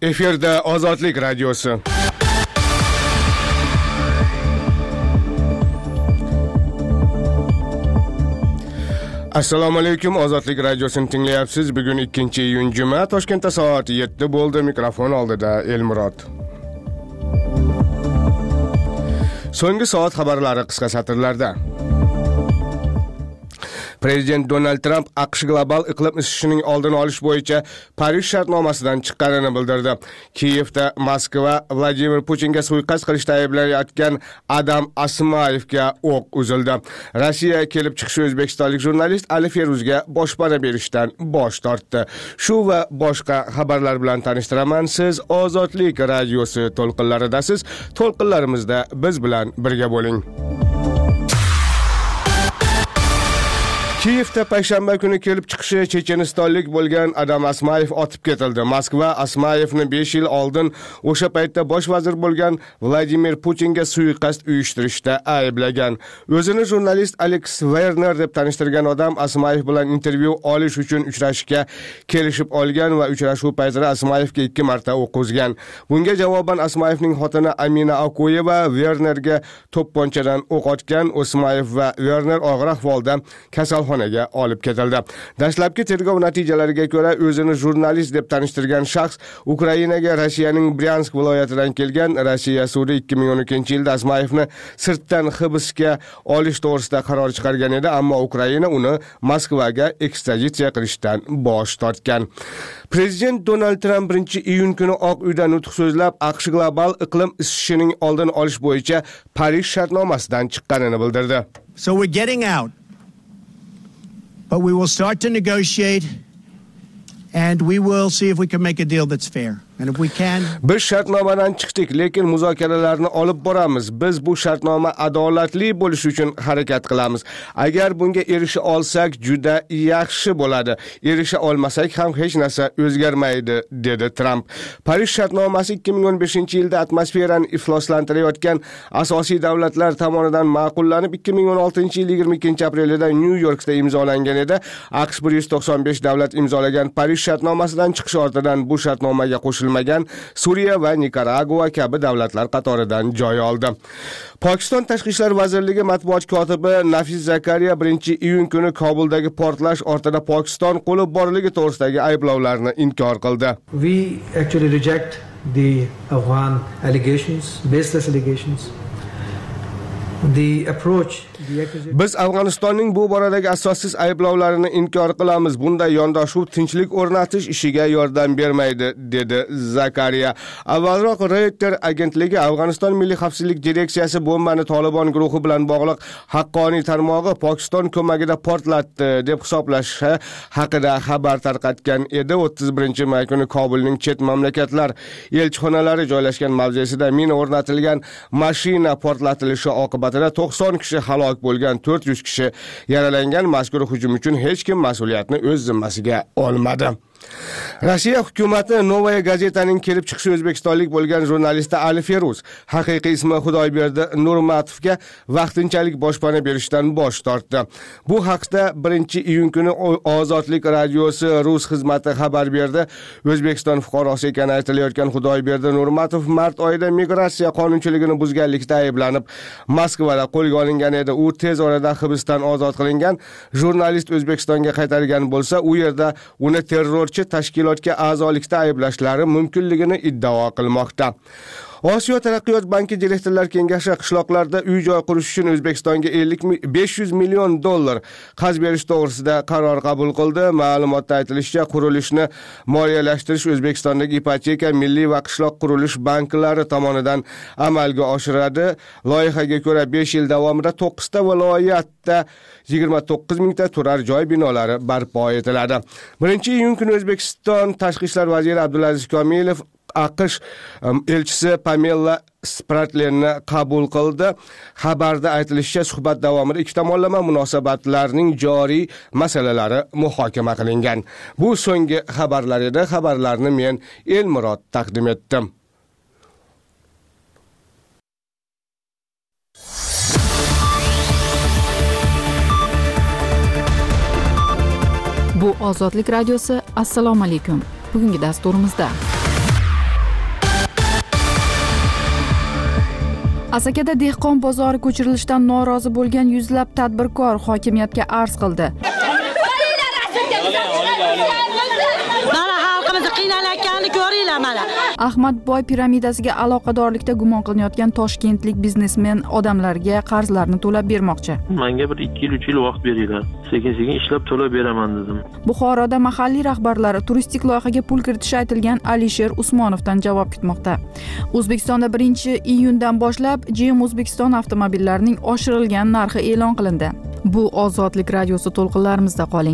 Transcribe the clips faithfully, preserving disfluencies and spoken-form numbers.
Efirda Ozodlik radiosi. Assalomu alaykum, Ozodlik radiosini tinglayapsiz. Bugun ikkinchi iyun juma, Toshkentda soat yetti bo'ldi. Mikrofon oldida Elmurod. So'nggi soat xabarlari qisqa satrlarda. Prezident Donald Trump AQSh global iqlim isishining oldini olish bo'yicha Parij shartnomasidan chiqqanini bildirdi. Kiyevda Moskva Vladimir Putinga suiqasd qilishda ayblanayotgan Adam Asmayevga o'q uzildi. Rossiya kelib chiqishi o'zbekistonlik jurnalist Ali Feruzga boshpana berishdan bosh tortdi. Shu va boshqa xabarlar bilan tanishtiraman. Siz Ozodlik radiosi to'lqinlaridasiz. To'lqinlarimizda biz bilan birga bo'ling. Kiyevda payshanba kuni kelib chiqishi chechenistonlik bo'lgan Adam Asmayev otib ketildi. Moskva Asmayevni besh yil oldin o'sha paytda bosh vazir bo'lgan Vladimir Putinga suiqasd uyushtirishda ayblagan. O'zini jurnalist Alex Werner deb tanishtirgan odam Asmayev bilan intervyu olish uchun uchrashishga kelishib olgan va uchrashuv paytida Asmayevga ikki marta o'q uzgan. Bunga javoban Asmayevning xotini Amina Akoyeva Wernerga to'pponchadan o'q otgan. Asmayev va Werner og'ir ahvolda kasal xonaga olib ketildi. Dastlabki tergov natijalariga ko'ra o'zini jurnalist deb tanishtirgan shaxs Ukrainaga Rossiyaning Bryansk viloyatidan kelgan. Rossiya sudi ikki ming o'n ikkinchi yilda Asmayevni sirtdan hibsga olish to'g'risida qaror chiqargan edi, ammo Ukraina uni Moskvaga ekstraditsiya qilishdan bosh tortgan. Prezident Donald Trump birinchi iyun kuni Oq uyda nutq so'zlab, AQSh global iqlim isishining oldini olish bo'yicha Parij shartnomasidan chiqqanini bildirdi. So we're getting out. But we will start to negotiate, and we will see if we can make a deal that's fair. And if we can, biz shartnomadan chiqdik, lekin muzokaralarni olib boramiz. Biz bu shartnoma adolatli bo'lishi uchun harakat qilamiz. Agar bunga erisha olsak, juda yaxshi bo'ladi. Erisha olmasak ham hech narsa o'zgarmaydi, dedi Trump. Parij shartnomasi ikki ming o'n beshinchi yilda atmosferani ifloslantirayotgan asosiy davlatlar tomonidan ma'qullanib, ikki ming o'n oltinchi yil yigirma ikkinchi aprelida New Yorkda imzolangan edi. AQSh bir yuz to'qson besh davlat imzolagan Parij shartnomasidan chiqish ortidan bu shartnomaga qo'shilmagan Suriya va Nikaragua kabi davlatlar qatoridan joy oldi. Pokiston Tashqi ishlar vazirligi matbuot kotibi Nafis Zakariya birinchi iyun kuni Kobuldagi portlash ortida Pokiston qo'li borligi to'g'risidagi ayblovlarni inkor qildi. We actually reject the Afghan allegations, baseless allegations. The approach Biz Afg'onistonning bu boradagi asossiz ayblovlarini inkor qilamiz. Bunda yondashuv tinchlik o'rnatish ishiga yordam bermaydi, dedi Zakariya. Avvalroq Reuters agentligi Afg'oniston Milliy xavfsizlik direksiyasi bombani Taliban guruhi bilan bog'liq haqqoniy tarmog'i Pokiston ko'magida portlatdi deb hisoblashi haqida xabar tarqatgan edi. o'ttiz birinchi may kuni Kobulning chet mamlakatlar elchixonalari joylashgan mavzesida mina o'rnatilgan mashina portlatilishi oqibatida to'qson kishi halok bo'lgan, to'rt yuz kishi yaralangan. Mazkur hujum uchun hech kim mas'uliyatni o'z zimmasiga olmadi. Rossiya hukumati Novaya gazetaning kelib chiqishi o'zbekistonlik bo'lgan jurnalisti Ali Feruz, haqiqiy ismi Xudoyberdi Nurmatovga vaqtinchalik boshpana berishdan bosh tortdi. Bu haqda birinchi iyun kuni Ozodlik radiosi Rus xizmati xabar berdi. O'zbekiston fuqarosi ekani aytilayotgan Xudoyberdi Nurmatov mart oyida migratsiya qonunchiligini buzganlikda ayblanib Moskvada qo'lga olingan edi. U tez orada hibsdan ozod qilingan. Jurnalist O'zbekistonga qaytarilgan bo'lsa, u yerda uni terror tashkilotga a'zolikda ayblashlari mumkinligini iddao qilmoqda. Osiyo taraqqiyot banki direktorlar kengashi qishloqlarda uy-joy qurish uchun O'zbekistonga besh yuz million dollar qarz berish to'g'risida qaror qabul qildi. Ma'lumotda aytilishicha, qurilishni moliyalashtirish O'zbekistondagi ipoteka, milliy va qishloq qurilish banklari tomonidan amalga oshiriladi. Loyihaga ko'ra besh yil davomida to'qqizta viloyatda yigirma to'qqiz mingta turar joy binolari barpo etiladi. birinchi iyun kuni O'zbekiston Tashqi ishlar vaziri Abdulaziz Komilov AQSh elchisi Pamela Spratlerni qabul qildi. Xabarda aytilishicha, suhbat davomida ikki tomonlama munosabatlarning joriy masalalari muhokama qilingan. Bu so'nggi xabarlar edi. Xabarlarni men Elmurod taqdim etdim. Bu Ozodlik radiosi. Assalomu alaykum. Bugungi dasturimizda Asakada dehqon bozori ko'chirilishidan norozi bo'lgan yuzlab tadbirkor hokimiyatga arz qildi. Mana xalqimiz qiynalayotganini ko'ringlar mana. Ahmadboy piramidasiga aloqadorlikda gumon qilinayotgan toshkentlik biznesmen odamlarga qarzlarni to'lab bermoqchi. Menga bir ikki yil uch yil vaqt beringlar. Sekin-sekin ishlab to'lab beraman dedim. Buxoroda mahalliy rahbarlar turistik loyihaga pul kiritishi aytilgan Alisher Usmonovdan javob kutmoqda. O'zbekistonda birinchi iyundan boshlab G M O'zbekiston avtomobillarining oshirilgan narxi e'lon qilindi. Bu Ozodlik radiosi to'lqinlarimizda qoling.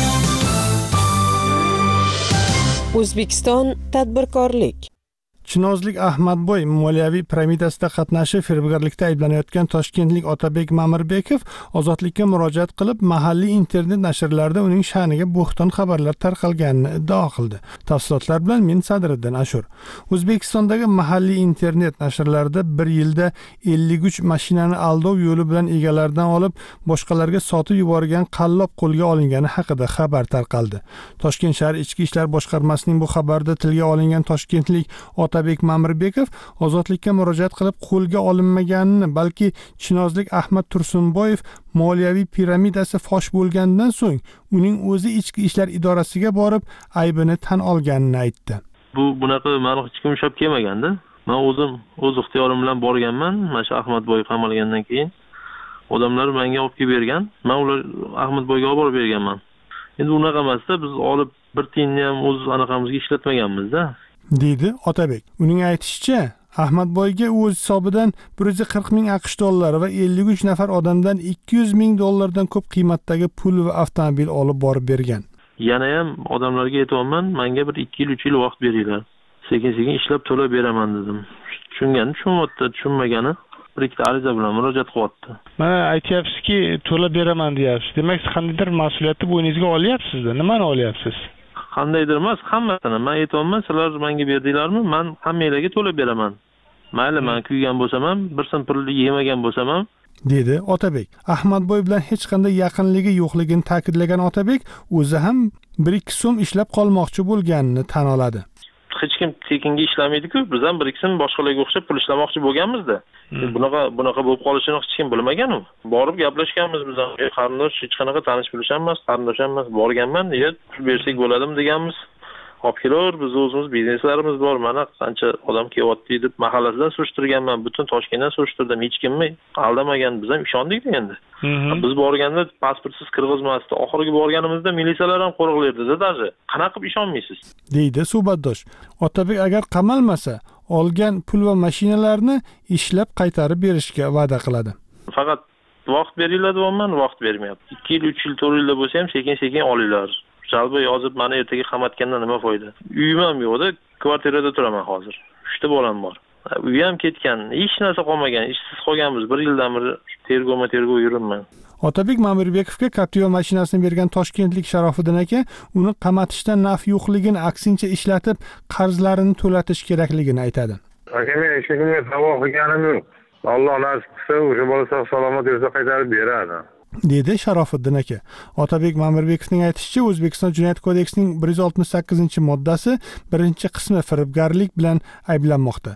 O'zbekiston tadbirkorlik. Chinozlik Ahmadboy moliyaviy piramidasida qatnashib firibgarlikda ayblanayotgan toshkentlik Otabek Mamirbekov ozodlikka murojaat qilib, mahalliy internet nashrlarida uning sha'niga bo'xton xabarlar tarqalganini iddao qildi. Tafsilotlar bilan men Sadriddin Ashur. O'zbekistondagi mahalliy internet nashrlarida bir yilda ellik uch mashinani aldov yo'li bilan egalaridan olib, boshqalarga sotib yuborgan qallob qo'lga olingani haqida xabar tarqaldi. Toshkent shahar ichki ishlar boshqarmasining bu xabarda tilga olingan toshkentlik Otabek Mamirbekov ozodlikka murojaat qilib qo'lga olinmaganini, balki chinozlik Ahmad Tursunboyev moliyaviy piramidasi fosh bo'lgandan so'ng uning o'zi ichki ishlar idorasiga borib aybini tan olganini aytdi. Bu bunaqa mani hech kim ushlab kelmaganda. Men o'zim o'z ixtiyorim bilan borganman. Mana shu Ahmadboy qamalgandan keyin odamlar menga olib kelib bergan. Men ular Ahmadboyga olib borib berganman. Endi unaqa emasda biz olib bir tiyinni ham o'z anaqamizga ishlatmaganmiz-da. deydi Otabek. Uning aytishicha, Ahmadboyga o'z hisobidan bir yuz qirq ming AQSh dollari va ellik uch nafar odamdan ikki yuz ming dollardan ko'p qiymatdagi pul va avtomobil olib borib bergan. Yana ham odamlarga aytayapman, menga bir ikki yil uch yil vaqt beringlar. Sekin-sekin ishlab to'lab beraman dedim. Tushungani tushunmayapti, tushunmagani bir ikkita ariza bilan murojaat qilyapti. Mana aytyapsizki, to'lab beraman deyapsiz. Demak, siz qandaydir mas'uliyatni bo'yningizga olyapsiz-da. Nimani olyapsiz? Qandaydir emas, hammasini. Men aytayapman, sizlar menga berdinglarmi? Men hammanglarga to'lab beraman. Mayli, men kuygan bo'lsam ham, bir so'm pulni yemagan bo'lsam ham, dedi Otabek. Ahmadboy bilan hech qanday yaqinligi yo'qligini ta'kidlagan Otabek o'zi ham bir ikki so'm ishlab qolmoqchi bo'lganini tan oladi. Hech kim tekinga ishlamaydi-ku, biz ham bir ikki so'm boshqalarga o'xshab pul ishlamoqchi bo'lganmiz-da. Bunaqa bunaqa bo'lib qolishini hech kim bilmagan-ku. Borib gaplashganmiz biz ham. Qarindosh hech qanaqa tanish bilish emas, qarindosh emas, borganman, "Nega pul bersak bo'ladimi?" deganmiz. Olib kelar, biz o'zimiz bizneslarimiz bor, mana qancha odam kelyapti deb mahallasidan surishtirganman, butun Toshkentdan surishtirdim, hech kimni aldamagan, biz ham ishondik endi. Biz borganda pasportsiz kirgizmasdi. Oxirgi borganimizda militsiyalar ham qo'riqlaydi-da, даже. Qanaqa qilib ishonmaysiz? deydi suhbatdosh. Otabek agar qamalmasa, olgan pul va mashinalarni ishlab qaytarib berishga va'da qiladi. Faqat vaqt beringlar deyapman, vaqt bermayapti. ikki yil, uch yil, to'rt yilda bo'lsa ham sekin-sekin olinglar. Jalba yozib, mana ertaga qamatgandan nima foyda? Uyim ham yo'qda, kvartirada turaman hozir. uchta bolam bor. Uy ham ketgan, hech narsa qolmagan, ishsiz qolganmiz. bir yildan beri tergovma tergov yuribman. Otabek Mamirbekovga Captiva mashinasini bergan toshkentlik Sharofiddin aka uni qamatishdan naf yo'qligini, aksincha ishlatib, qarzlarini to'latish kerakligini aytadi. Aka, men hech kimga da'vo qilganim yo'q. Alloh nasib qilsa, o'sha bola sog' salomat yursa qaytarib beradi, dedi Sharofiddin aka. Otabek Mamirbekovning aytishicha, O'zbekiston Jinoyat kodeksining bir yuz oltmish sakkizinchi moddasi birinchi qismi firibgarlik bilan ayblanmoqda.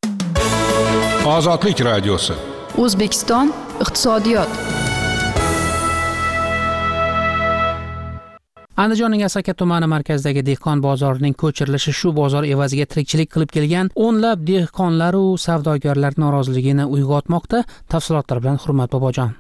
Ozodlik radiosi. O'zbekiston iqtisodiyot. Andijonning Asaka tumani markazidagi dehqon bozorining ko'chirilishi shu bozor evaziga tirikchilik qilib kelgan o'nlab dehqonlar va savdogarlar noroziligini uyg'otmoqda. Tafsilotlar bilan Hurmat Bobojon.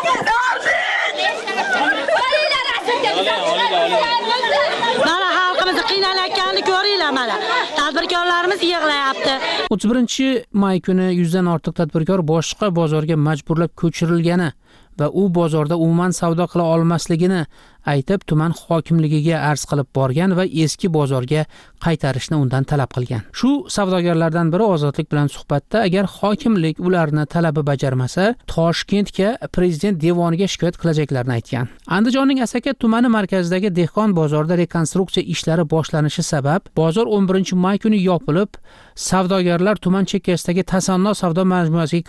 Mana xalqimiz qiynalayotganini ko'ringlar mana. Tadbirkorlarimiz yig'layapti. o'ttiz birinchi may kuni yuzdan ortiq tadbirkor boshqa bozorga majburlab ko'chirilgani va u bozorda umuman savdo qila olmasligini aytib tuman hokimligiga arz qilib borgan va eski bozorga qaytarishni undan talab qilgan. Shu savdogarlardan biri Ozodlik bilan suhbatda agar hokimlik ularni talabi bajarmasa, Toshkentga prezident devoniga shikoyat qilajaklarini aytgan. Andijonning Asaka tumani markazidagi dehqon bozorida rekonstruksiya ishlari boshlanishi sabab bozor o'n birinchi may kuni yopilib, savdogarlar tuman chekkasidagi Tasanno savdo majmuasiga